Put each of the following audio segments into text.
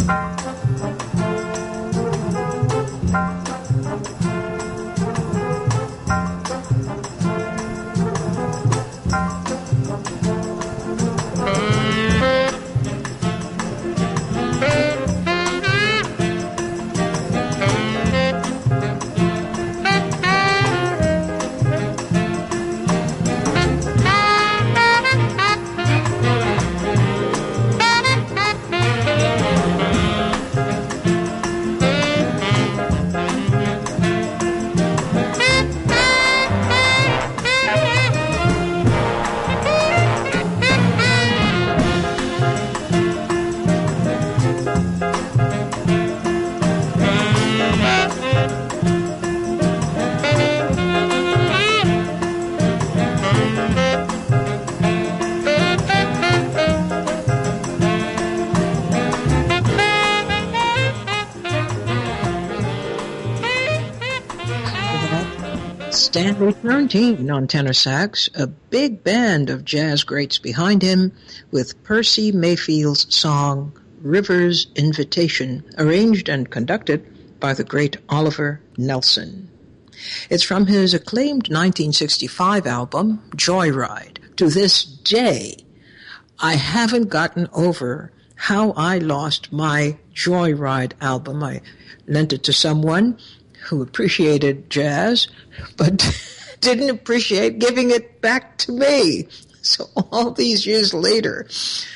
Stanley Turrentine on tenor sax, a big band of jazz greats behind him, with Percy Mayfield's song River's Invitation, arranged and conducted by the great Oliver Nelson. It's from his acclaimed 1965 album, Joyride. To this day, I haven't gotten over how I lost my Joyride album. I lent it to someone who appreciated jazz, but didn't appreciate giving it back to me. So all these years later,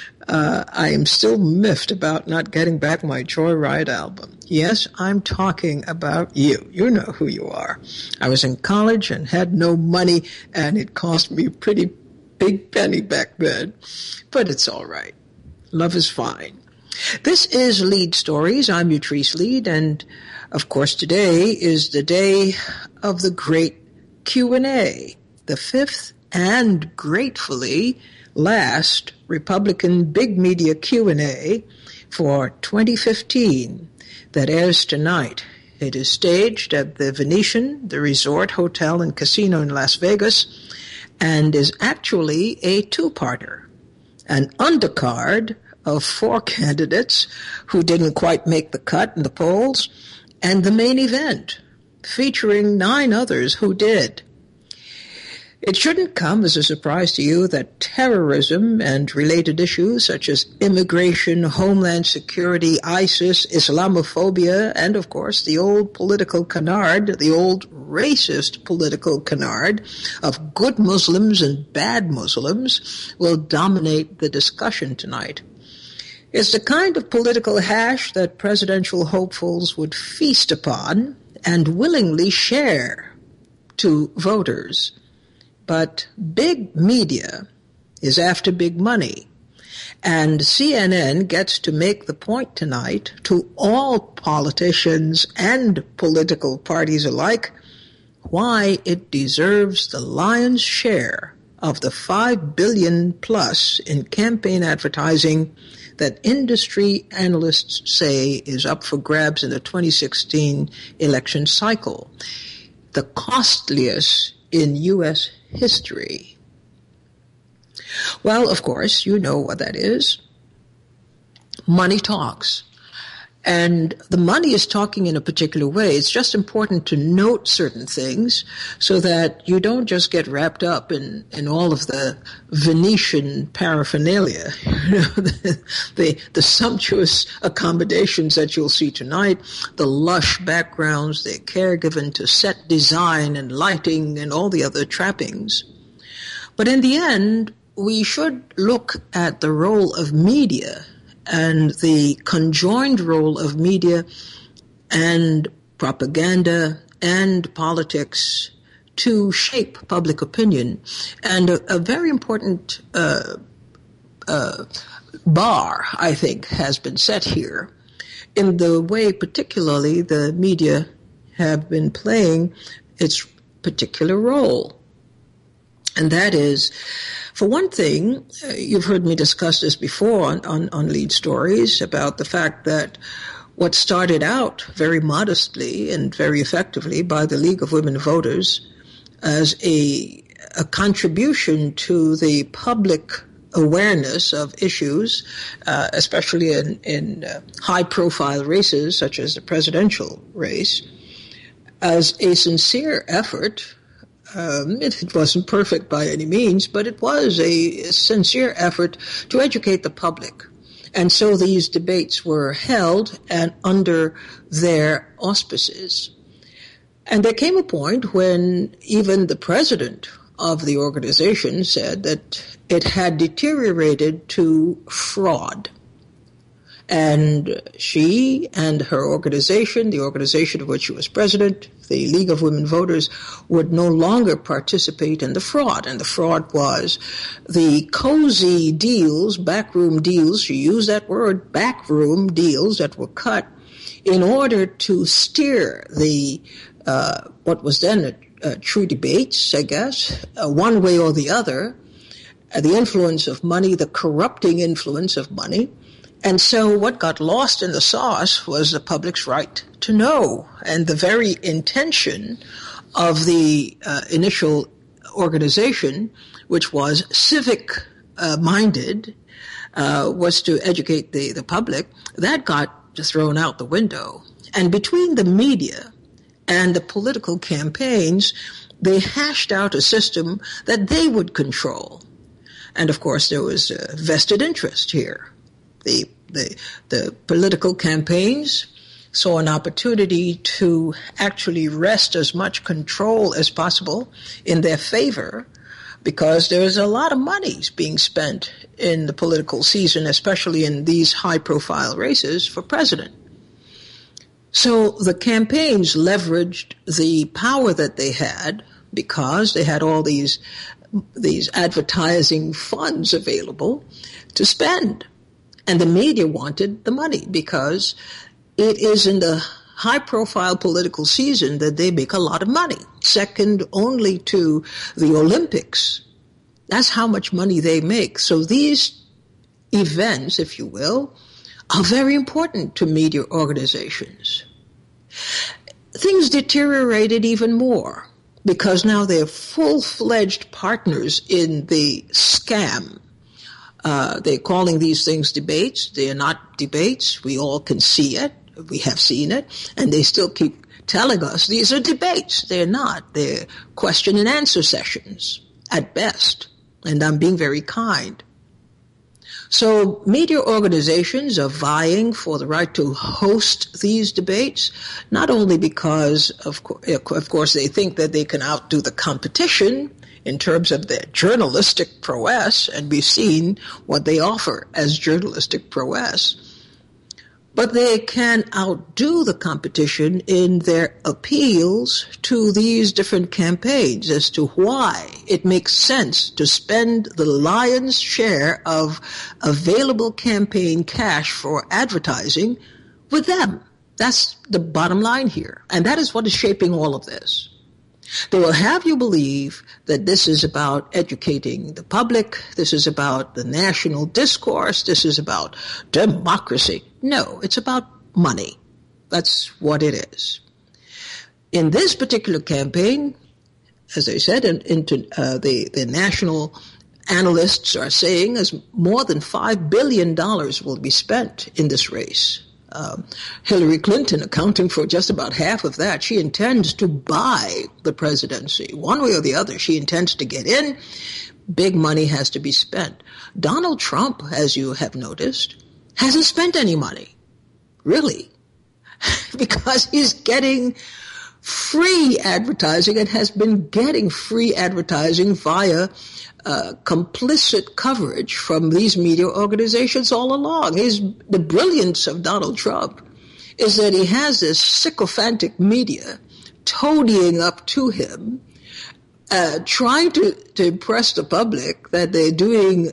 I am still miffed about not getting back my Joyride album. Yes, I'm talking about you. You know who you are. I was in college and had no money, and it cost me a pretty big penny back then. But it's all right. Love is fine. This is Lead Stories. I'm Utrice Lead, and of course today is the day of the great Q&A, the fifth and gratefully last Republican Big Media Q&A for 2015 that airs tonight. It is staged at the Venetian, the resort, hotel, and casino in Las Vegas, and is actually a two-parter, an undercard of 4 candidates who didn't quite make the cut in the polls, and the main event, featuring 9 others who did. It shouldn't come as a surprise to you that terrorism and related issues such as immigration, homeland security, ISIS, Islamophobia, and of course the old political canard, the old racist political canard of good Muslims and bad Muslims will dominate the discussion tonight. It's the kind of political hash that presidential hopefuls would feast upon and willingly share to voters. But big media is after big money, and CNN gets to make the point tonight to all politicians and political parties alike why it deserves the lion's share of the $5 billion plus in campaign advertising that industry analysts say is up for grabs in the 2016 election cycle, the costliest in U.S. history. Well, of course, you know what that is. Money talks. And the money is talking in a particular way. It's just important to note certain things so that you don't just get wrapped up in all of the Venetian paraphernalia, the sumptuous accommodations that you'll see tonight, the lush backgrounds, the care given to set design and lighting and all the other trappings. But in the end, we should look at the role of media and the conjoined role of media and propaganda and politics to shape public opinion. And a very important bar, I think, has been set here in the way particularly the media have been playing its particular role. And that is, for one thing, you've heard me discuss this before on Lead Stories about the fact that what started out very modestly and very effectively by the League of Women Voters as a contribution to the public awareness of issues, especially in high-profile races such as the presidential race, as a sincere effort. It wasn't perfect by any means, but it was a sincere effort to educate the public. And so these debates were held and under their auspices. And there came a point when even the president of the organization said that it had deteriorated to fraud. And she and her organization, the organization of which she was president, the League of Women Voters, would no longer participate in the fraud. And the fraud was the cozy deals, backroom deals, she used that word, backroom deals that were cut in order to steer the what was then true debates, I guess, one way or the other, the influence of money, the corrupting influence of money. And so what got lost in the sauce was the public's right to know. And the very intention of the initial organization, which was civic-minded, was to educate the public. That got thrown out the window. And between the media and the political campaigns, they hashed out a system that they would control. And of course, there was a vested interest here. The political campaigns saw an opportunity to actually wrest as much control as possible in their favor, because there is a lot of money being spent in the political season, especially in these high-profile races for president. So the campaigns leveraged the power that they had because they had all these advertising funds available to spend. And the media wanted the money because it is in the high-profile political season that they make a lot of money, second only to the Olympics. That's how much money they make. So these events, if you will, are very important to media organizations. Things deteriorated even more because now they're full-fledged partners in the scam. They're calling these things debates. They are not debates. We all can see it. We have seen it. And they still keep telling us these are debates. They're not. They're question and answer sessions at best. And I'm being very kind. So media organizations are vying for the right to host these debates, not only because, of course, they think that they can outdo the competition in terms of their journalistic prowess, and we've seen what they offer as journalistic prowess, but they can outdo the competition in their appeals to these different campaigns as to why it makes sense to spend the lion's share of available campaign cash for advertising with them. That's the bottom line here. And that is what is shaping all of this. They will have you believe that this is about educating the public, this is about the national discourse, this is about democracy. No, it's about money. That's what it is. In this particular campaign, as I said, the national analysts are saying as more than $5 billion will be spent in this race. Hillary Clinton accounting for just about half of that. She intends to buy the presidency. One way or the other, she intends to get in. Big money has to be spent. Donald Trump, as you have noticed, hasn't spent any money. Really. Because he's getting free advertising and has been getting free advertising via complicit coverage from these media organizations all along. The brilliance of Donald Trump is that he has this sycophantic media toadying up to him, trying to impress the public that they're doing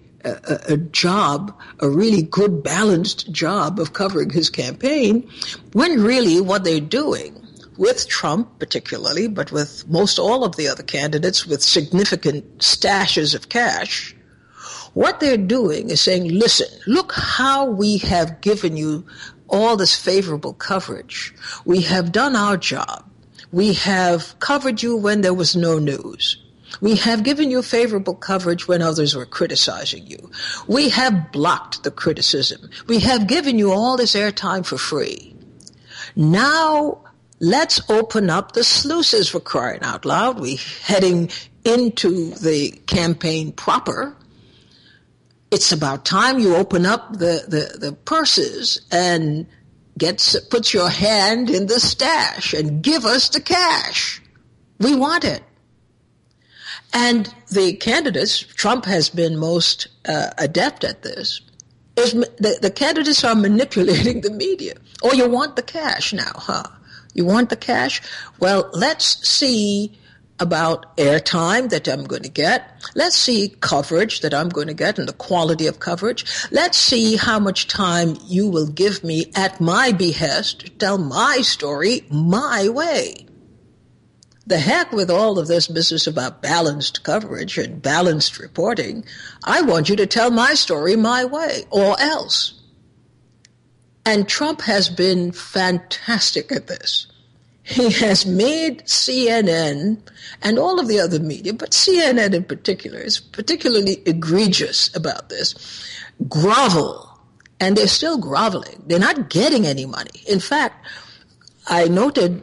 a job, a really good balanced job of covering his campaign, when really what they're doing, with Trump particularly, but with most all of the other candidates with significant stashes of cash, what they're doing is saying, listen, look how we have given you all this favorable coverage. We have done our job. We have covered you when there was no news. We have given you favorable coverage when others were criticizing you. We have blocked the criticism. We have given you all this airtime for free. Now, let's open up the sluices, for crying out loud. We're heading into the campaign proper. It's about time you open up the purses and puts your hand in the stash and give us the cash. We want it. And the candidates, Trump has been most adept at this, the candidates are manipulating the media. Oh, you want the cash now, huh? You want the cash? Well, let's see about airtime that I'm going to get. Let's see coverage that I'm going to get and the quality of coverage. Let's see how much time you will give me at my behest to tell my story my way. The heck with all of this business about balanced coverage and balanced reporting. I want you to tell my story my way, or else. And Trump has been fantastic at this. He has made CNN and all of the other media, but CNN in particular is particularly egregious about this, grovel. And they're still groveling. They're not getting any money. In fact, I noted,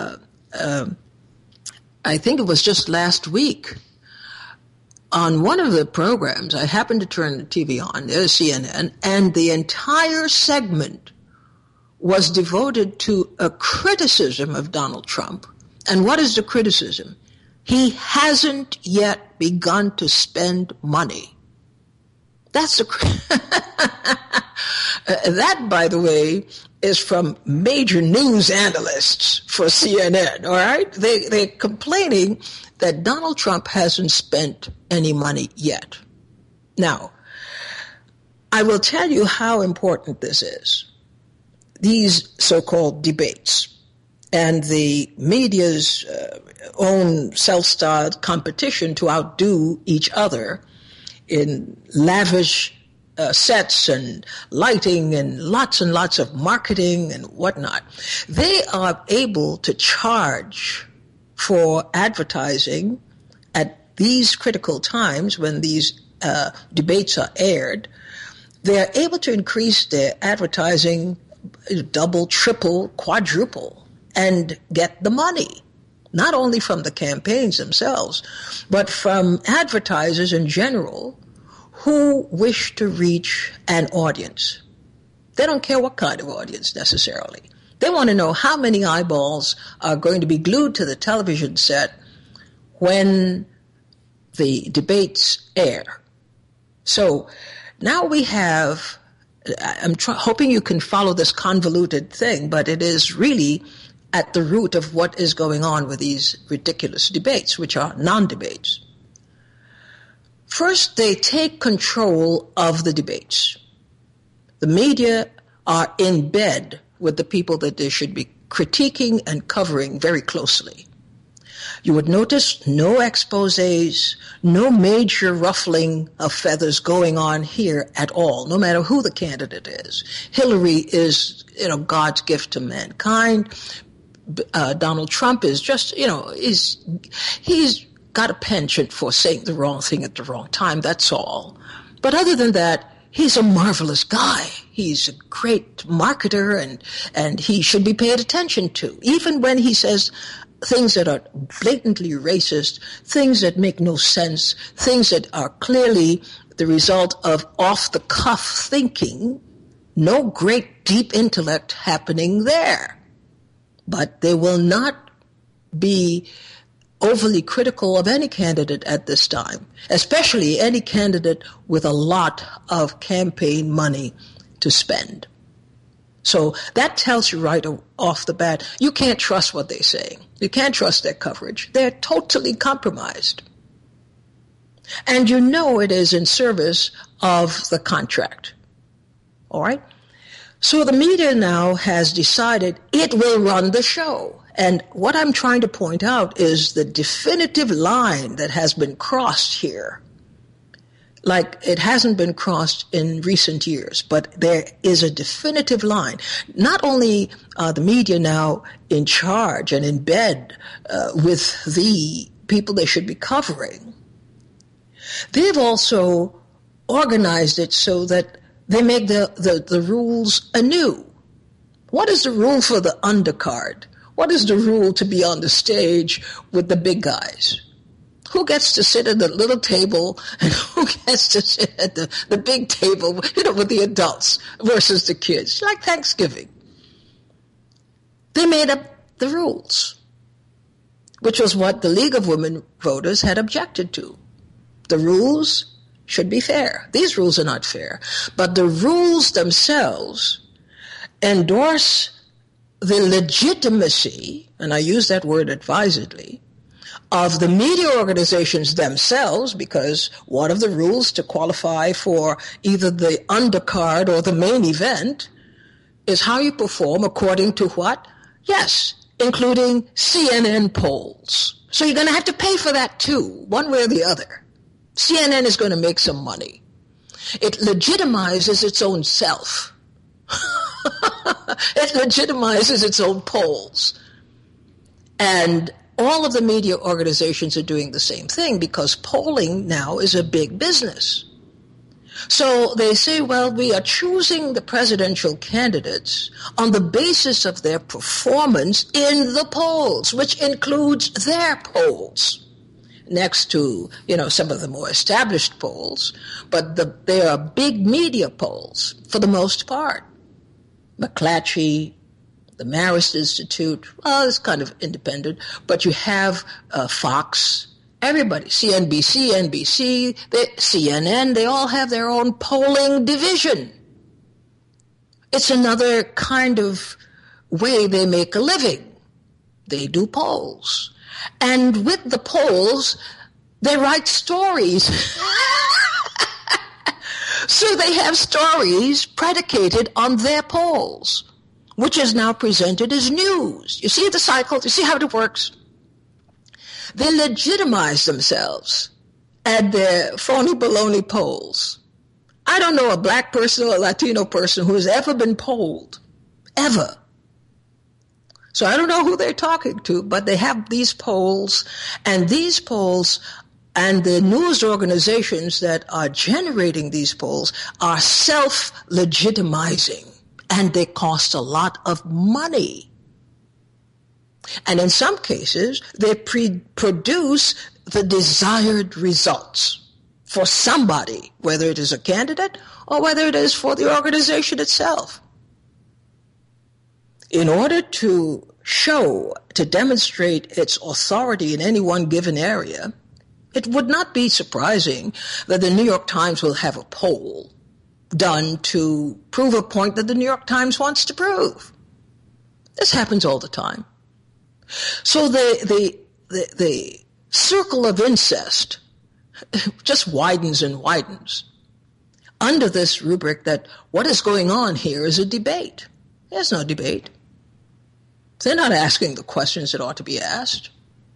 I think it was just last week, on one of the programs, I happened to turn the TV on, there's CNN, and the entire segment was devoted to a criticism of Donald Trump. And what is the criticism? He hasn't yet begun to spend money. That's the that, by the way, is from major news analysts for CNN, all right? They're complaining that Donald Trump hasn't spent any money yet. Now, I will tell you how important this is. These so-called debates and the media's own self-styled competition to outdo each other in lavish sets and lighting and lots of marketing and whatnot. They are able to charge for advertising at these critical times when these debates are aired. They're able to increase their advertising double, triple, quadruple, and get the money, not only from the campaigns themselves, but from advertisers in general who wish to reach an audience. They don't care what kind of audience necessarily. They want to know how many eyeballs are going to be glued to the television set when the debates air. So now we have, I'm hoping you can follow this convoluted thing, but it is really at the root of what is going on with these ridiculous debates, which are non-debates. First, they take control of the debates. The media are in bed with the people that they should be critiquing and covering very closely. You would notice no exposés, no major ruffling of feathers going on here at all, no matter who the candidate is. Hillary is, God's gift to mankind. Donald Trump is just, he's got a penchant for saying the wrong thing at the wrong time, that's all. But other than that, he's a marvelous guy. He's a great marketer and he should be paid attention to. Even when he says things that are blatantly racist, things that make no sense, things that are clearly the result of off-the-cuff thinking, no great deep intellect happening there. But they will not be overly critical of any candidate at this time, especially any candidate with a lot of campaign money to spend. So that tells you right off the bat, you can't trust what they're saying. You can't trust their coverage. They're totally compromised. And you know it is in service of the contract. All right? So the media now has decided it will run the show. And what I'm trying to point out is the definitive line that has been crossed here. Like it hasn't been crossed in recent years, but there is a definitive line. Not only are the media now in charge and in bed with the people they should be covering, they've also organized it so that they make the rules anew. What is the rule for the undercard? What is the rule to be on the stage with the big guys? Who gets to sit at the little table and who gets to sit at the big table, with the adults versus the kids? Like Thanksgiving. They made up the rules, which was what the League of Women Voters had objected to. The rules should be fair. These rules are not fair. But the rules themselves endorse the legitimacy, and I use that word advisedly, of the media organizations themselves, because one of the rules to qualify for either the undercard or the main event is how you perform according to what? Yes, including CNN polls. So you're going to have to pay for that too, one way or the other. CNN is going to make some money. It legitimizes its own self. It legitimizes its own polls. And all of the media organizations are doing the same thing because polling now is a big business. So they say, well, we are choosing the presidential candidates on the basis of their performance in the polls, which includes their polls, next to, some of the more established polls. But they are big media polls for the most part. McClatchy, the Marist Institute, well, it's kind of independent, but you have Fox, everybody, CNBC, NBC, CNN, they all have their own polling division. It's another kind of way they make a living. They do polls. And with the polls, they write stories. So they have stories predicated on their polls, which is now presented as news. You see the cycle? You see how it works? They legitimize themselves at their phony baloney polls. I don't know a black person or a Latino person who has ever been polled. Ever. So I don't know who they're talking to, but they have these polls, and these polls and the news organizations that are generating these polls are self-legitimizing, and they cost a lot of money. And in some cases, they produce the desired results for somebody, whether it is a candidate or whether it is for the organization itself. In order to demonstrate its authority in any one given area, it would not be surprising that the New York Times will have a poll done to prove a point that the New York Times wants to prove. This happens all the time. So the circle of incest just widens and widens under this rubric that what is going on here is a debate. There's no debate. They're not asking the questions that ought to be asked.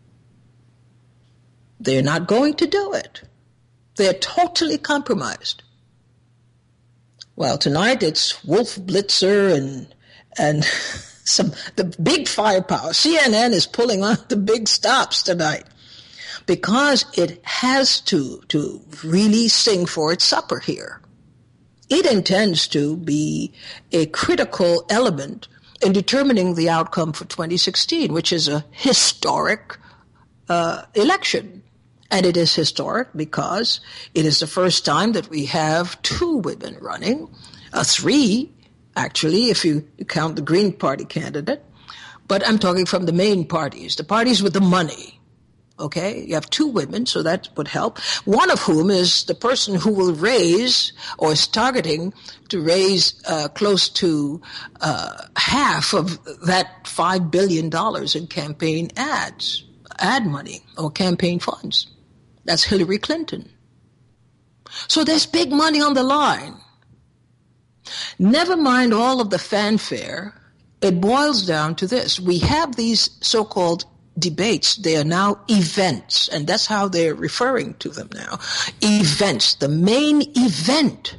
They're not going to do it. They're totally compromised. Well, tonight it's Wolf Blitzer and the big firepower. CNN is pulling on the big stops tonight because it has to really sing for its supper here. It intends to be a critical element in determining the outcome for 2016, which is a historic election. And it is historic because it is the first time that we have two women running, three, actually, if you count the Green Party candidate. But I'm talking from the main parties, the parties with the money. Okay, you have two women, so that would help. One of whom is the person who will raise, or is targeting to raise close to half of that $5 billion in campaign ad money, or campaign funds. That's Hillary Clinton. So there's big money on the line. Never mind all of the fanfare, it boils down to this. We have these so-called debates. They are now events, and that's how they're referring to them now. Events, the main event.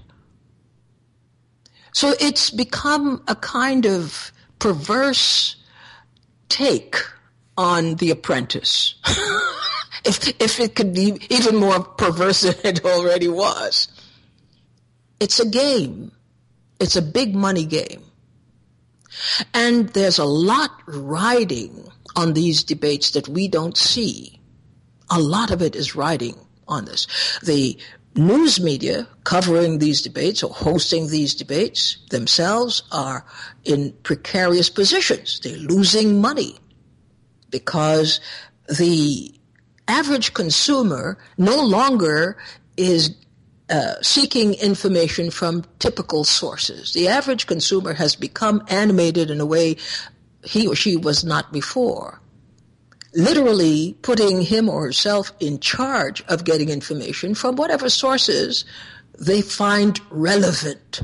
So it's become a kind of perverse take on The Apprentice. if it could be even more perverse than it already was. It's a game. It's a big money game. And there's a lot riding on these debates that we don't see. A lot of it is riding on this. The news media covering these debates or hosting these debates themselves are in precarious positions. They're losing money because the average consumer no longer is seeking information from typical sources. The average consumer has become animated in a way he or she was not before, literally putting him or herself in charge of getting information from whatever sources they find relevant.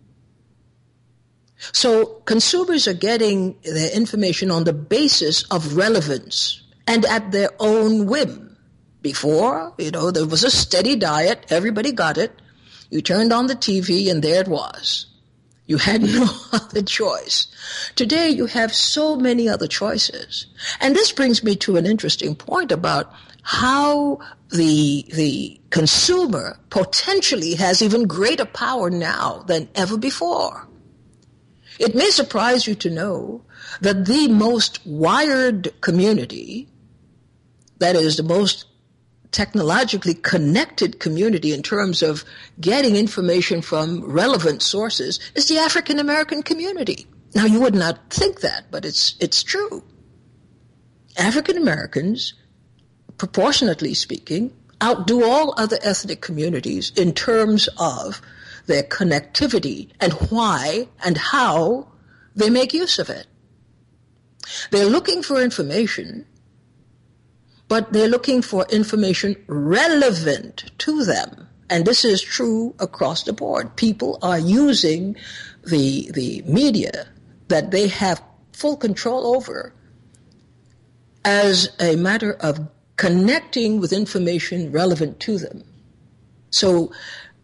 So consumers are getting their information on the basis of relevance and at their own whim. Before, there was a steady diet. Everybody got it. You turned on the TV and there it was. You had no other choice. Today you have so many other choices. And this brings me to an interesting point about how the consumer potentially has even greater power now than ever before. It may surprise you to know that the most wired community, that is the most technologically connected community in terms of getting information from relevant sources, is the African American community. Now, you would not think that, but it's true. African Americans, proportionately speaking, outdo all other ethnic communities in terms of their connectivity and why and how they make use of it. They're looking for information, but they're looking for information relevant to them. And this is true across the board. People are using the media that they have full control over as a matter of connecting with information relevant to them. So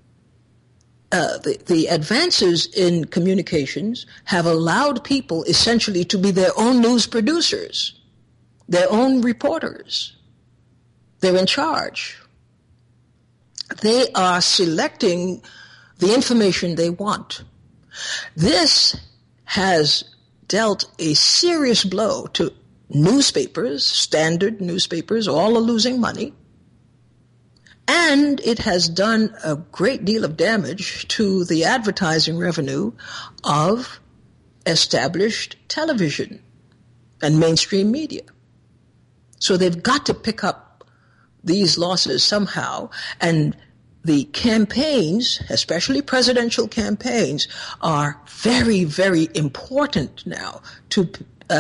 the advances in communications have allowed people essentially to be their own news producers, their own reporters. They're in charge. They are selecting the information they want. This has dealt a serious blow to newspapers, standard newspapers, all are losing money. And it has done a great deal of damage to the advertising revenue of established television and mainstream media. So they've got to pick up these losses somehow, and the campaigns, especially presidential campaigns, are very, very important now to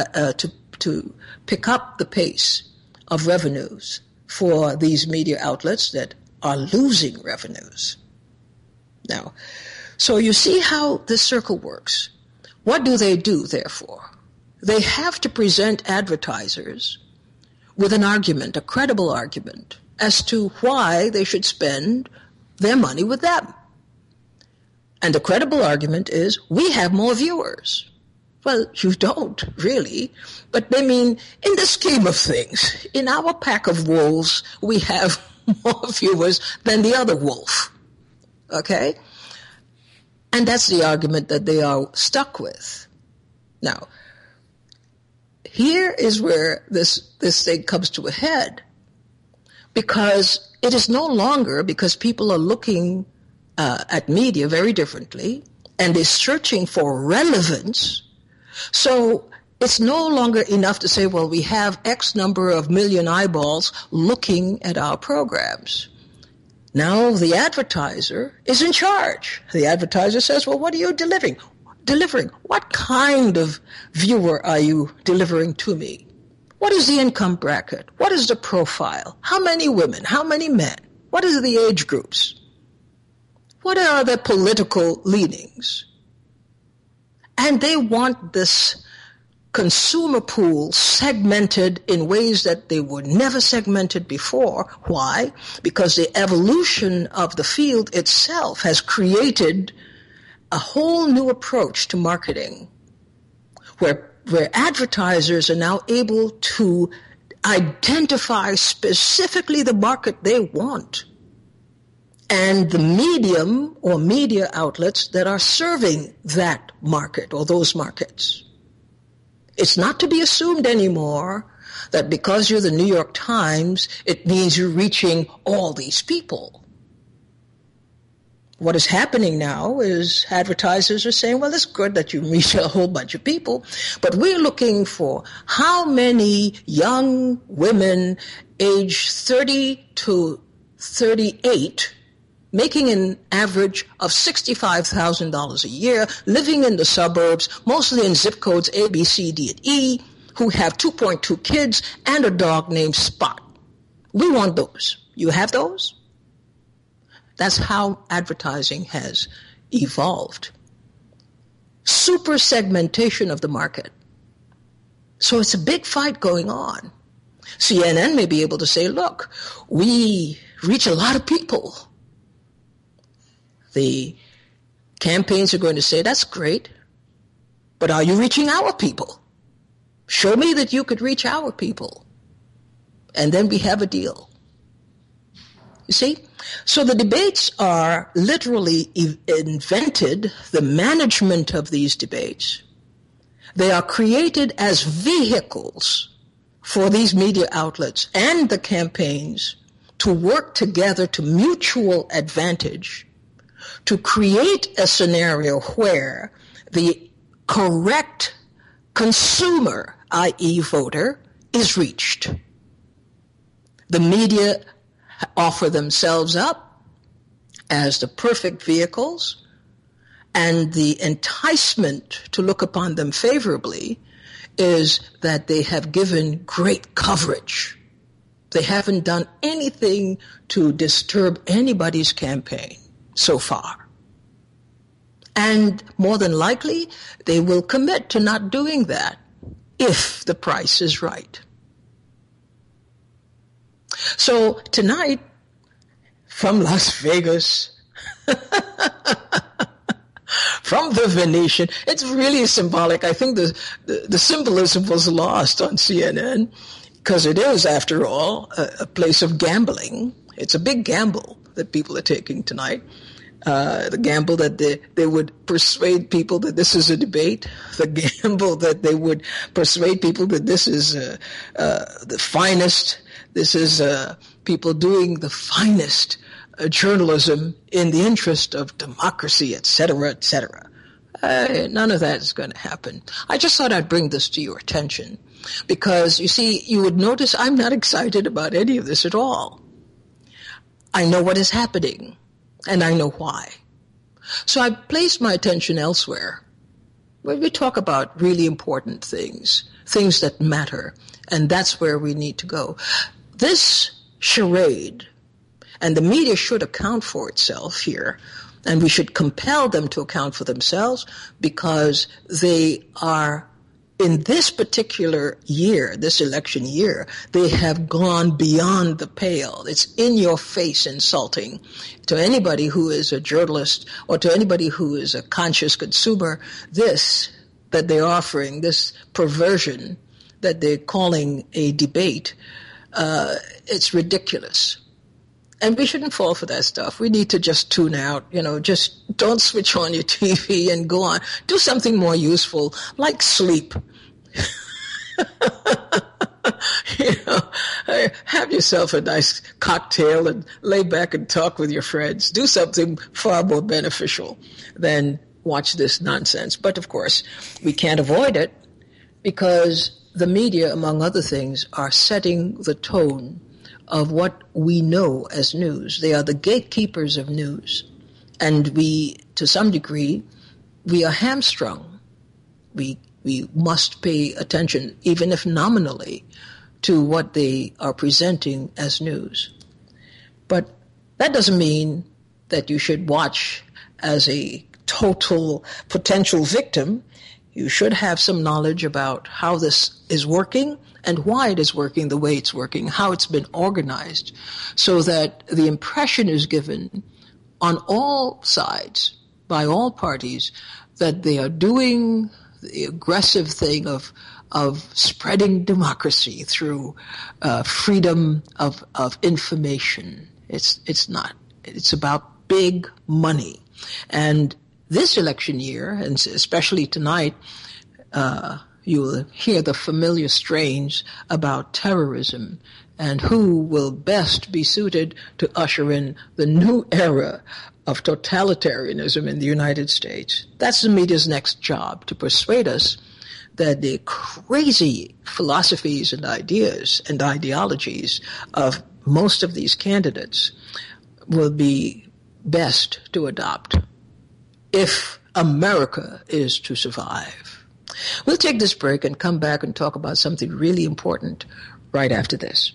pick up the pace of revenues for these media outlets that are losing revenues. Now, so you see how this circle works. What do, therefore? They have to present advertisers with an argument, a credible argument, as to why they should spend their money with them. And the credible argument is, we have more viewers. Well, you don't, really. But I mean, in the scheme of things, in our pack of wolves, we have more viewers than the other wolf. Okay? And that's the argument that they are stuck with. Now, here is where this thing comes to a head, because it is no longer, because people are looking at media very differently and they're searching for relevance. So it's no longer enough to say, well, we have X number of million eyeballs looking at our programs. Now the advertiser is in charge. The advertiser says, well, what are you delivering? What kind of viewer are you delivering to me? What is the income bracket? What is the profile? How many women? How many men? What is the age groups? What are their political leanings? And they want this consumer pool segmented in ways that they were never segmented before. Why? Because the evolution of the field itself has created a whole new approach to marketing, where advertisers are now able to identify specifically the market they want and the medium or media outlets that are serving that market or those markets. It's not to be assumed anymore that because you're the New York Times, it means you're reaching all these people. What is happening now is advertisers are saying, well, it's good that you reach a whole bunch of people, but we're looking for how many young women age 30 to 38 making an average of $65,000 a year, living in the suburbs, mostly in zip codes A, B, C, D, and E, who have 2.2 kids and a dog named Spot. We want those. You have those? That's how advertising has evolved. Super segmentation of the market. So it's a big fight going on. CNN may be able to say, look, we reach a lot of people. The campaigns are going to say, that's great, but are you reaching our people? Show me that you could reach our people. And then we have a deal. You see? So the debates are literally invented, the management of these debates. They are created as vehicles for these media outlets and the campaigns to work together to mutual advantage, to create a scenario where the correct consumer, i.e. voter, is reached. The media offer themselves up as the perfect vehicles, and the enticement to look upon them favorably is that they have given great coverage. They haven't done anything to disturb anybody's campaign so far. And more than likely, they will commit to not doing that if the price is right. So tonight, from Las Vegas, from the Venetian, it's really symbolic. I think the symbolism was lost on CNN because it is, after all, a place of gambling. It's a big gamble that people are taking tonight. The gamble that they would persuade people that this is a debate, the gamble that they would persuade people that this is the finest, this is people doing the finest journalism in the interest of democracy, et cetera, et cetera. None of that is going to happen. I just thought I'd bring this to your attention because, you see, you would notice I'm not excited about any of this at all. I know what is happening. And I know why. So I placed my attention elsewhere, where we talk about really important things, things that matter, and that's where we need to go. This charade, and the media should account for itself here, and we should compel them to account for themselves because they are, in this particular year, this election year, they have gone beyond the pale. It's in your face insulting to anybody who is a journalist or to anybody who is a conscious consumer. This that they're offering, this perversion that they're calling a debate, it's ridiculous. And we shouldn't fall for that stuff. We need to just tune out, just don't switch on your TV and go on. Do something more useful, like sleep. Have yourself a nice cocktail and lay back and talk with your friends. Do something far more beneficial than watch this nonsense. But of course, we can't avoid it because the media, among other things, are setting the tone of what we know as news. They are the gatekeepers of news. And we, to some degree, we are hamstrung. We must pay attention, even if nominally, to what they are presenting as news. But that doesn't mean that you should watch as a total potential victim. You should have some knowledge about how this is working and why it is working the way it's working, how it's been organized, so that the impression is given on all sides, by all parties, that they are doing the aggressive thing of spreading democracy through freedom of information. It's not. It's about big money. And this election year, and especially tonight, you will hear the familiar strains about terrorism and who will best be suited to usher in the new era of totalitarianism in the United States. That's the media's next job, to persuade us that the crazy philosophies and ideas and ideologies of most of these candidates will be best to adopt if America is to survive. We'll take this break and come back and talk about something really important right after this.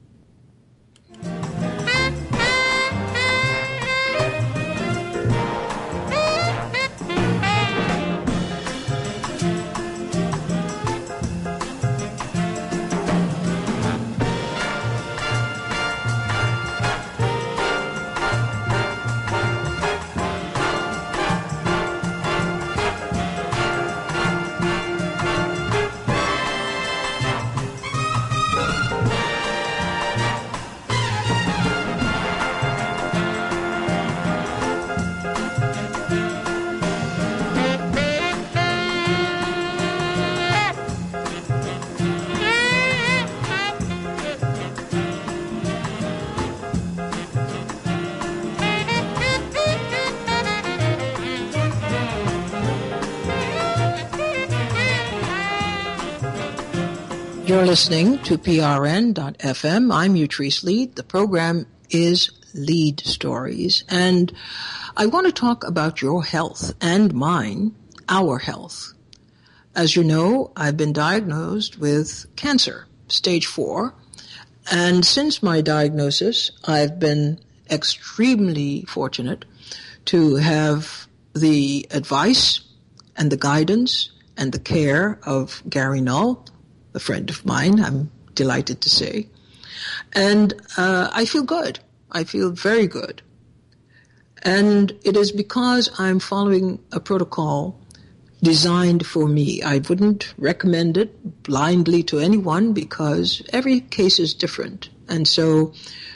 You're listening to PRN.FM. I'm Utrice Lead. The program is Lead Stories, and I want to talk about your health and mine, our health. As you know, I've been diagnosed with cancer, stage 4, and since my diagnosis, I've been extremely fortunate to have the advice and the guidance and the care of Gary Null, a friend of mine, I'm delighted to say. And I feel good. I feel very good. And it is because I'm following a protocol designed for me. I wouldn't recommend it blindly to anyone because every case is different. And so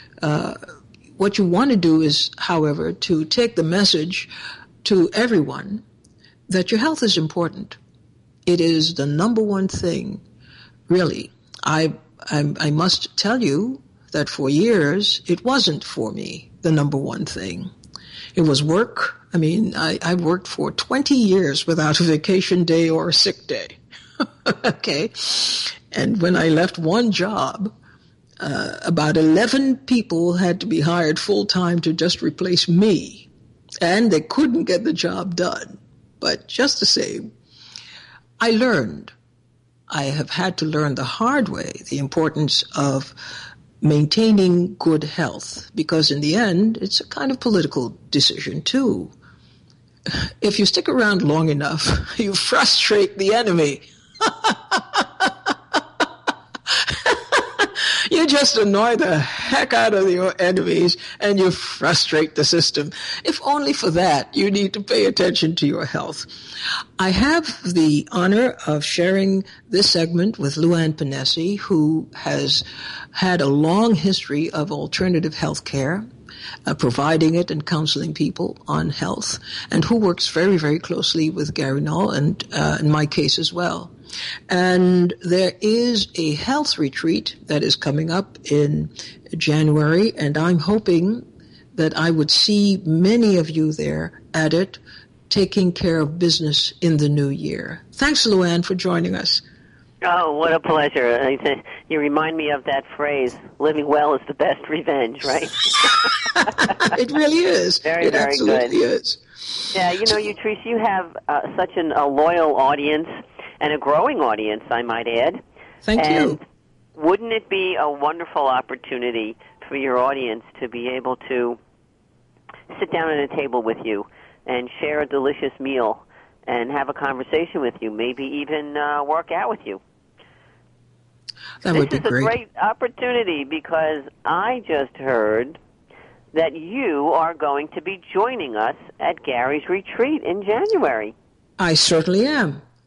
what you want to do is, however, to take the message to everyone that your health is important. It is the number one thing. Really, I must tell you that for years, it wasn't for me the number one thing. It was work. I mean, I worked for 20 years without a vacation day or a sick day. Okay. And when I left one job, about 11 people had to be hired full-time to just replace me. And they couldn't get the job done. But just the same, I learned. I have had to learn the hard way the importance of maintaining good health, because in the end, it's a kind of political decision too. If you stick around long enough, you frustrate the enemy. You just annoy the heck out of your enemies and you frustrate the system. If only for that, you need to pay attention to your health. I have the honor of sharing this segment with Luann Panesi, who has had a long history of alternative health care, providing it and counseling people on health, and who works very, very closely with Gary Null and in my case as well. And there is a health retreat that is coming up in January, and I'm hoping that I would see many of you there at it, taking care of business in the new year. Thanks, Luann, for joining us. Oh, what a pleasure. You remind me of that phrase, living well is the best revenge, right? It really is. Very, it very absolutely good. is. Yeah, you know, Utrice, you have such a loyal audience and a growing audience, I might add. Thank you. Wouldn't it be a wonderful opportunity for your audience to be able to sit down at a table with you and share a delicious meal and have a conversation with you, maybe even work out with you? That would be This is a great opportunity because I just heard that you are going to be joining us at Gary's retreat in January. I certainly am.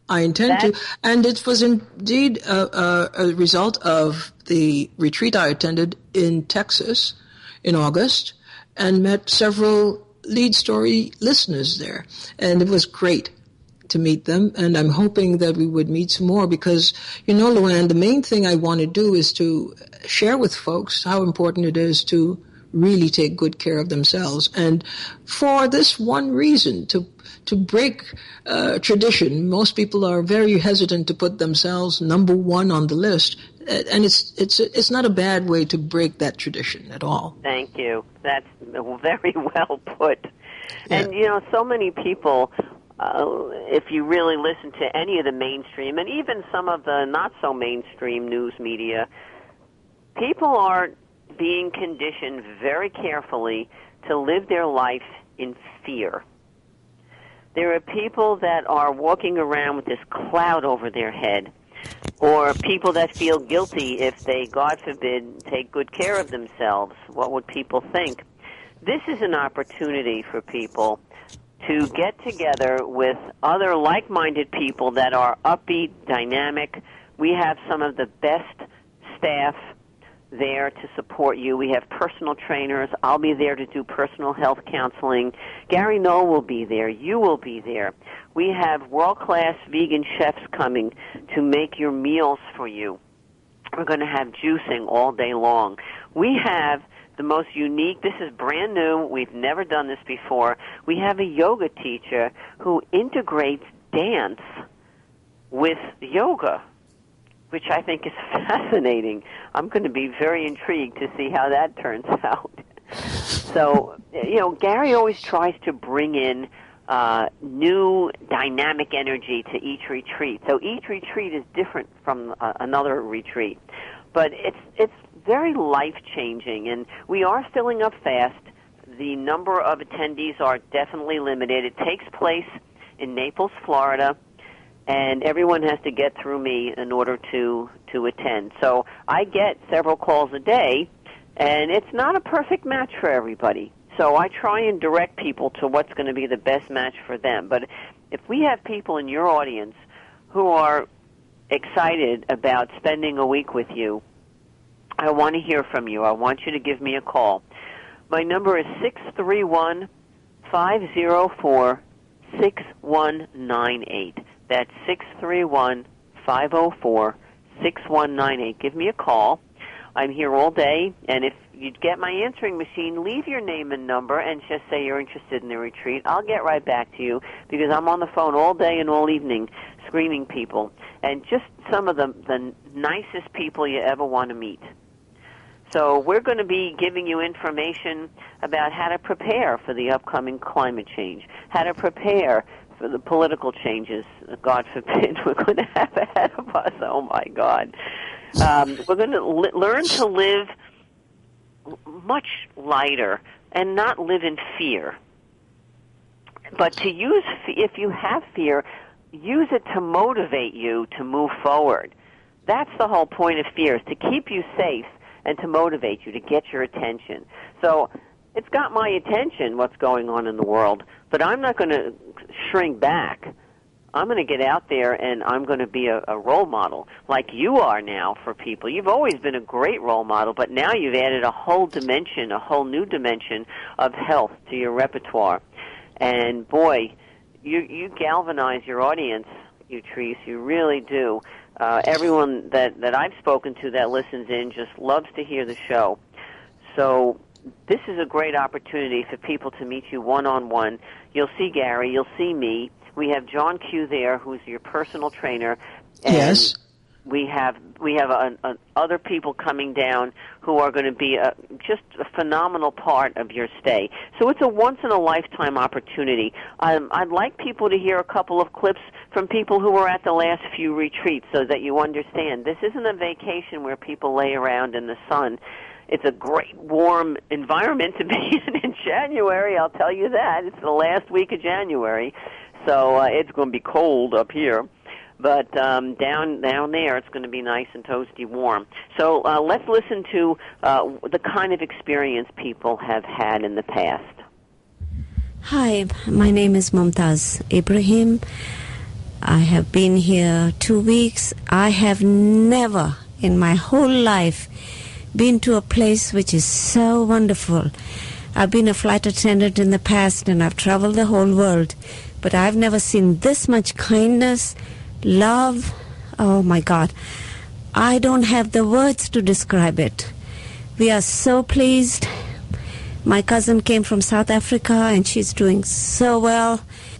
I intend to. And it was indeed a result of the retreat I attended in Texas in August and met several lead story listeners there. And it was great to meet them. And I'm hoping that we would meet some more because, Luann, the main thing I want to do is to share with folks how important it is to really take good care of themselves. And for this one reason, to break tradition. Most people are very hesitant to put themselves number one on the list, and it's not a bad way to break that tradition at all. Thank you. That's very well put. Yeah. And so many people, if you really listen to any of the mainstream and even some of the not so mainstream news media, people are being conditioned very carefully to live their life in fear. There are people that are walking around with this cloud over their head, or people that feel guilty if they, God forbid, take good care of themselves. What would people think? This is an opportunity for people to get together with other like-minded people that are upbeat, dynamic. We have some of the best staff there to support you. We have personal trainers. I'll be there to do personal health counseling. Gary Knoll will be there. You will be there. We have world-class vegan chefs coming to make your meals for you. We're going to have juicing all day long. We have the most unique, this is brand new, we've never done this before. We have a yoga teacher who integrates dance with yoga, which I think is fascinating. I'm going to be very intrigued to see how that turns out. So, Gary always tries to bring in new dynamic energy to each retreat. So each retreat is different from another retreat. But it's very life-changing, and we are filling up fast. The number of attendees are definitely limited. It takes place in Naples, Florida, and everyone has to get through me in order to attend. So I get several calls a day, and it's not a perfect match for everybody. So I try and direct people to what's going to be the best match for them. But if we have people in your audience who are excited about spending a week with you, I want to hear from you. I want you to give me a call. My number is 631-504-6198. That's 631-504-6198. Give me a call. I'm here all day, and if you get my answering machine, leave your name and number and just say you're interested in the retreat. I'll get right back to you because I'm on the phone all day and all evening screening people, and just some of the nicest people you ever want to meet. So we're going to be giving you information about how to prepare for the upcoming climate change, how to prepare for the political changes, God forbid, we're going to have ahead of us. Oh, my God. We're going to learn to live much lighter and not live in fear. But to use, if you have fear, use it to motivate you to move forward. That's the whole point of fear, is to keep you safe and to motivate you, to get your attention. So it's got my attention, what's going on in the world, but I'm not going to shrink back. I'm going to get out there and I'm going to be a role model like you are now for people. You've always been a great role model, but now you've added a whole dimension, a whole new dimension of health to your repertoire. And boy, you galvanize your audience, Utrice, you really do. Everyone that I've spoken to that listens in just loves to hear the show. So this is a great opportunity for people to meet you one-on-one. You'll see Gary, you'll see me. We have John Q there, who's your personal trainer. And yes. We have other people coming down who are going to be just a phenomenal part of your stay. So it's a once-in-a-lifetime opportunity. I'd like people to hear a couple of clips from people who were at the last few retreats so that you understand. This isn't a vacation where people lay around in the sun. It's a great warm environment to be in January, I'll tell you that. It's the last week of January, so it's going to be cold up here. But down there, it's going to be nice and toasty warm. So let's listen to the kind of experience people have had in the past. Hi, my name is Mumtaz Ibrahim. I have been here 2 weeks. I have never in my whole life been to a place which is so wonderful. I've been a flight attendant in the past and I've traveled the whole world, but I've never seen this much kindness, love. Oh my God. I don't have the words to describe it. We are so pleased. My cousin came from South Africa and she's doing so well.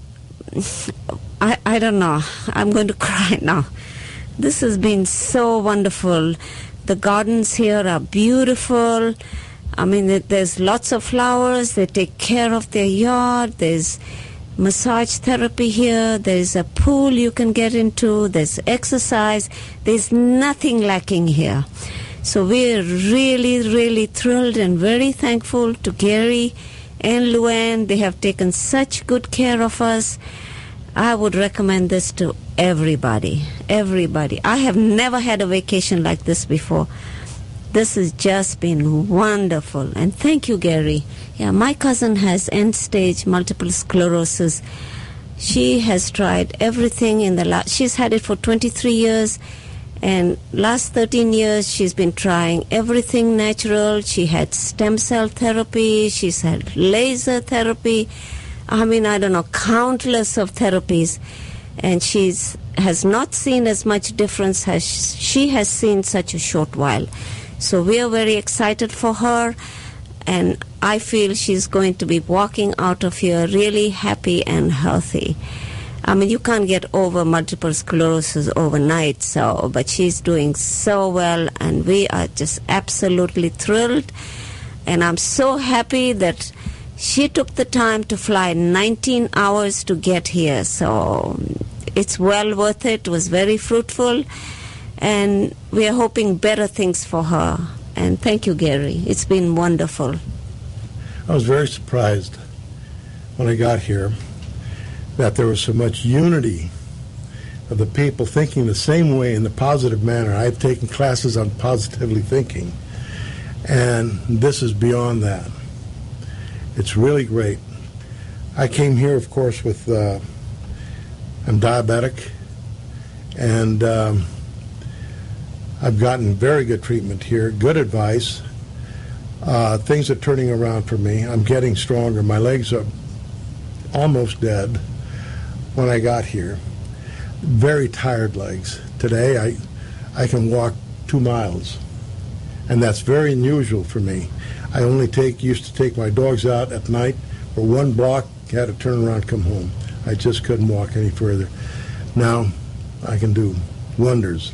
I don't know. I'm going to cry now. This has been so wonderful. The gardens here are beautiful. I mean, there's lots of flowers. They take care of their yard. There's massage therapy here. There's a pool you can get into. There's exercise. There's nothing lacking here. So we're really, really thrilled and very thankful to Gary and Luann. They have taken such good care of us. I would recommend this to everybody. Everybody. I have never had a vacation like this before. This has just been wonderful. And thank you, Gary. Yeah, my cousin has end-stage multiple sclerosis. She has tried everything in the she's had it for 23 years. And last 13 years, she's been trying everything natural. She had stem cell therapy. She's had laser therapy. I mean, I don't know, countless of therapies. And has not seen as much difference as she has seen such a short while. So we are very excited for her. And I feel she's going to be walking out of here really happy and healthy. I mean, you can't get over multiple sclerosis overnight, but she's doing so well, and we are just absolutely thrilled. And I'm so happy that she took the time to fly 19 hours to get here. So it's well worth it. It was very fruitful, and we are hoping better things for her. And thank you, Gary. It's been wonderful. I was very surprised when I got here that there was so much unity of the people thinking the same way in the positive manner. I've taken classes on positively thinking, and this is beyond that. It's really great. I came here, of course, with, I'm diabetic, and I've gotten very good treatment here, good advice. Things are turning around for me. I'm getting stronger. My legs are almost dead when I got here. Very tired legs. Today I can walk 2 miles, and that's very unusual for me. I only used to take my dogs out at night for 1 block, had to turn around, come home. I just couldn't walk any further. Now I can do wonders.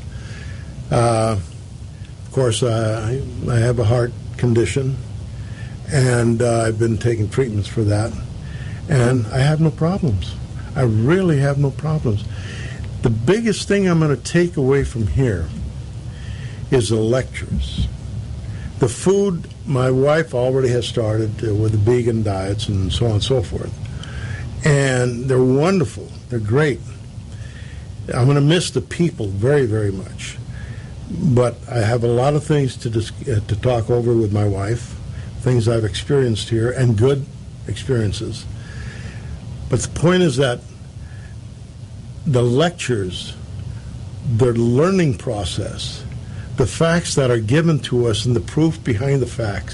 Of course, I have a heart condition, and I've been taking treatments for that, and I have no problems. I really have no problems. The biggest thing I'm going to take away from here is the lectures. The food, my wife already has started with the vegan diets and so on and so forth. And they're wonderful. They're great. I'm going to miss the people very, very much. But I have a lot of things to talk over with my wife, things I've experienced here, and good experiences. But the point is that the lectures, the learning process, the facts that are given to us and the proof behind the facts.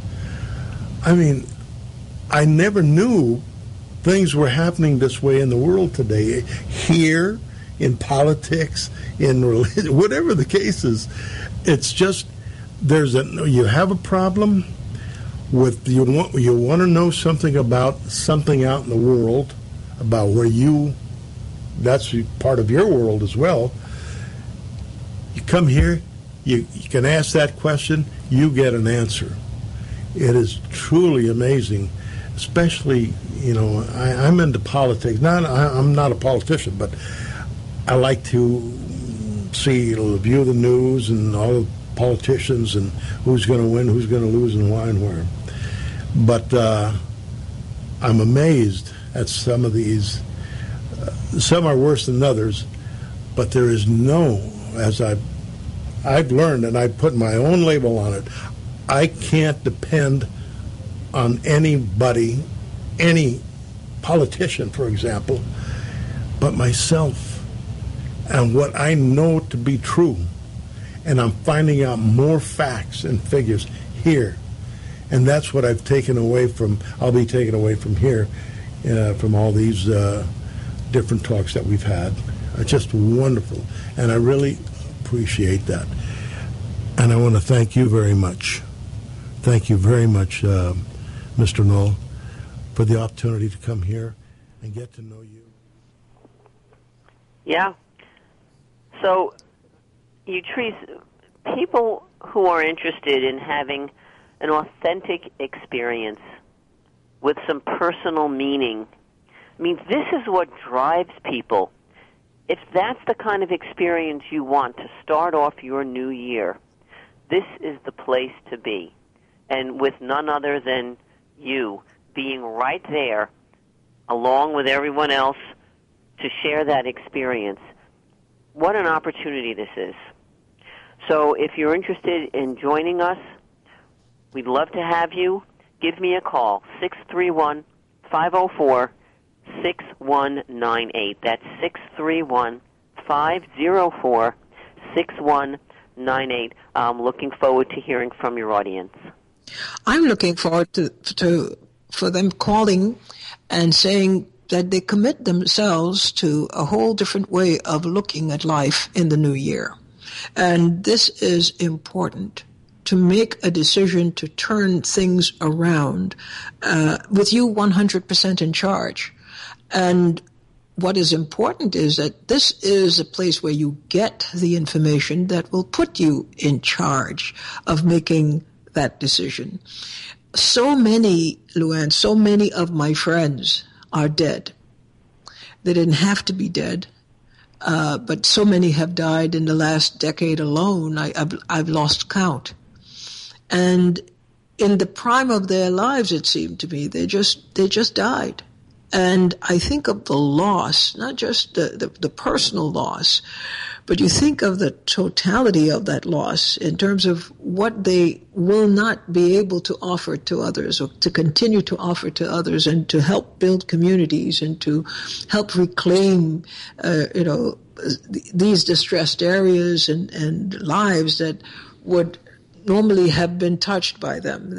I mean, I never knew things were happening this way in the world today. Here, in politics, in religion, whatever the case is, it's just you have a problem with you want to know something about something out in the world, about where that's part of your world as well. You come here, you can ask that question, you get an answer. It is truly amazing, especially, I'm into politics. I'm not a politician, but I like to view the news and all the politicians and who's going to win, who's going to lose, and why and where. But I'm amazed at some of these. Some are worse than others, but there is as I've learned, and I put my own label on it, I can't depend on anybody, any politician, for example, but myself. and what I know to be true, and I'm finding out more facts and figures here. And that's what I've taken away from, I'll be taking away from here, from all these different talks that we've had. It's just wonderful, and I really appreciate that. And I want to thank you very much. Thank you very much, Mr. Knoll, for the opportunity to come here and get to know you. Yeah. So, Utrice, people who are interested in having an authentic experience with some personal meaning, I mean, this is what drives people. If that's the kind of experience you want to start off your new year, this is the place to be. And with none other than you being right there, along with everyone else, to share that experience. What an opportunity this is. So if you're interested in joining us, we'd love to have you. Give me a call, 631-504-6198. That's 631-504-6198. I'm looking forward to hearing from your audience. I'm looking forward for them calling and saying that they commit themselves to a whole different way of looking at life in the new year. And this is important, to make a decision to turn things around with you 100% in charge. And what is important is that this is a place where you get the information that will put you in charge of making that decision. So many, Luann, so many of my friends are dead. They didn't have to be dead, but so many have died in the last decade alone. I've lost count. And in the prime of their lives, it seemed to me, they just died. And I think of the loss, not just the personal loss, but you think of the totality of that loss in terms of what they will not be able to offer to others, or to continue to offer to others, and to help build communities and to help reclaim, these distressed areas and lives that would normally have been touched by them.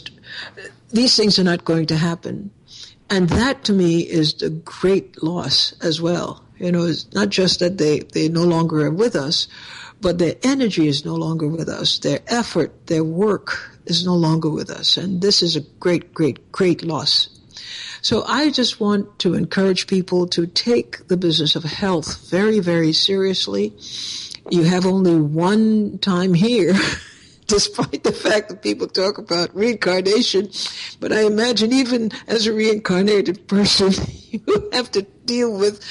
These things are not going to happen. And that, to me, is the great loss as well. It's not just that they no longer are with us, but their energy is no longer with us. Their effort, their work is no longer with us. And this is a great, great, great loss. So I just want to encourage people to take the business of health very, very seriously. You have only one time here, despite the fact that people talk about reincarnation. But I imagine even as a reincarnated person, you have to deal with,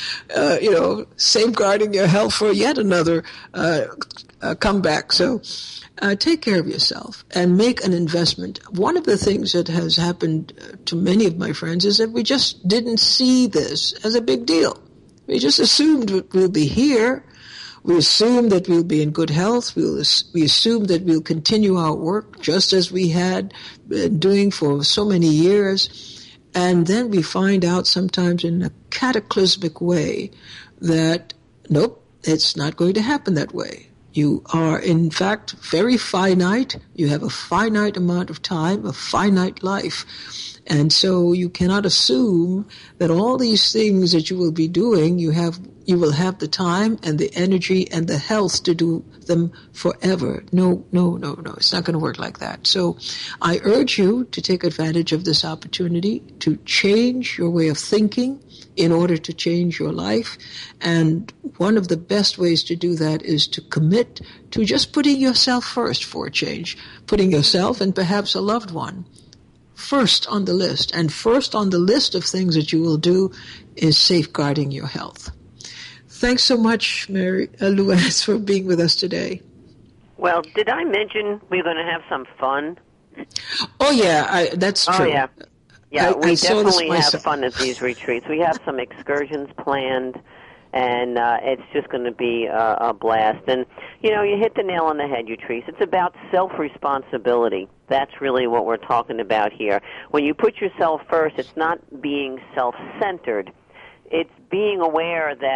safeguarding your health for yet another comeback. So take care of yourself and make an investment. One of the things that has happened to many of my friends is that we just didn't see this as a big deal. We just assumed we'll be here. We assume that we'll be in good health. We assume that we'll continue our work just as we had been doing for so many years. And then we find out sometimes in a cataclysmic way that, nope, it's not going to happen that way. You are, in fact, very finite. You have a finite amount of time, a finite life. And so you cannot assume that all these things that you will be doing, you will have the time and the energy and the health to do them forever. No. It's not going to work like that. So I urge you to take advantage of this opportunity to change your way of thinking in order to change your life. And one of the best ways to do that is to commit to just putting yourself first for a change, putting yourself and perhaps a loved one first on the list. And first on the list of things that you will do is safeguarding your health. Thanks so much, Mary Louise, for being with us today. Well, did I mention we're going to have some fun? Oh, yeah, that's true. Oh, yeah. Yeah, we definitely have fun at these retreats. We have some excursions planned, and it's just going to be a blast. And, you hit the nail on the head, Utrice. It's about self-responsibility. That's really what we're talking about here. When you put yourself first, it's not being self-centered. It's being aware that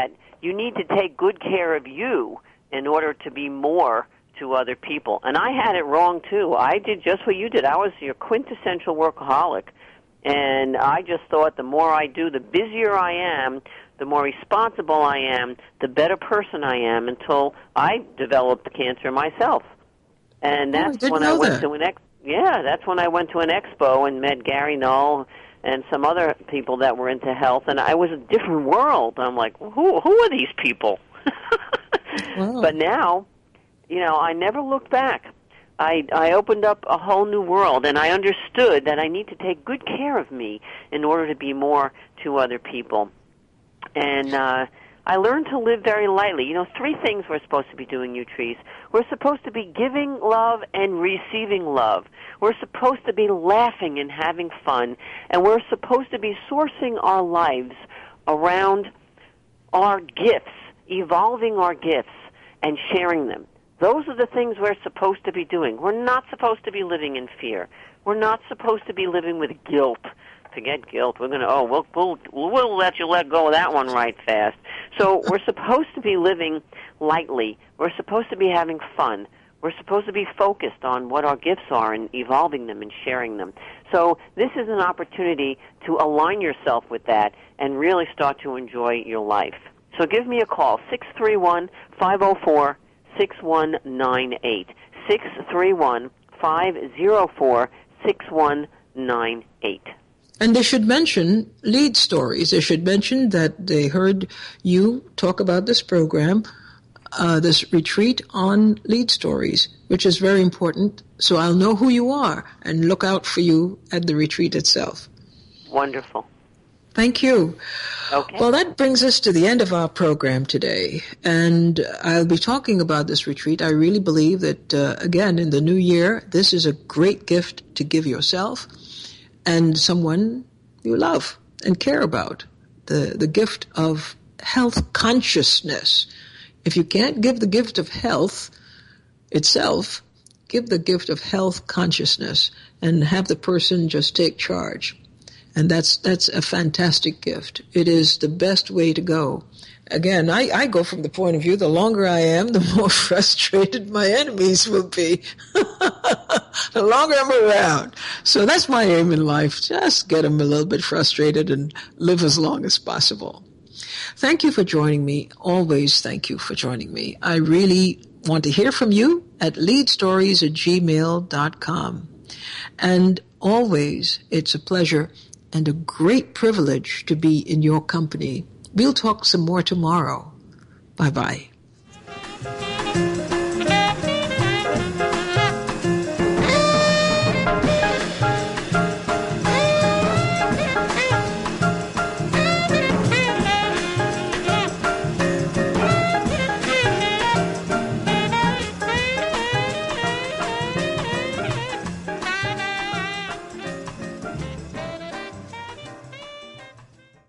you need to take good care of you in order to be more to other people. And I had it wrong, too. I did just what you did. I was your quintessential workaholic. And I just thought the more I do, the busier I am, the more responsible I am, the better person I am, until I developed cancer myself. And that's when I went to that's when I went to an expo and met Gary Null and some other people that were into health, and I was a different world. I'm like, who are these people? Wow. But now, I never looked back. I opened up a whole new world, and I understood that I need to take good care of me in order to be more to other people. And I learned to live very lightly. 3 things we're supposed to be doing, you trees. We're supposed to be giving love and receiving love. We're supposed to be laughing and having fun. And we're supposed to be sourcing our lives around our gifts, evolving our gifts, and sharing them. Those are the things we're supposed to be doing. We're not supposed to be living in fear. We're not supposed to be living with guilt. Forget guilt. We're going to, we'll let you let go of that one right fast. So we're supposed to be living lightly. We're supposed to be having fun. We're supposed to be focused on what our gifts are and evolving them and sharing them. So this is an opportunity to align yourself with that and really start to enjoy your life. So give me a call, 631-504-6198, 631-504-6198. And they should mention lead stories. They should mention that they heard you talk about this program, this retreat on lead stories, which is very important. So I'll know who you are and look out for you at the retreat itself. Wonderful. Thank you. Okay. Well, that brings us to the end of our program today. And I'll be talking about this retreat. I really believe that, again, in the new year, this is a great gift to give yourself and someone you love and care about, the gift of health consciousness. If you can't give the gift of health itself, give the gift of health consciousness and have the person just take charge. And that's a fantastic gift. It is the best way to go. Again, I go from the point of view, the longer I am, the more frustrated my enemies will be. The longer I'm around. So that's my aim in life. Just get them a little bit frustrated and live as long as possible. Thank you for joining me. Always thank you for joining me. I really want to hear from you at leadstories@gmail.com. And always, it's a pleasure and a great privilege to be in your company. We'll talk some more tomorrow. Bye-bye.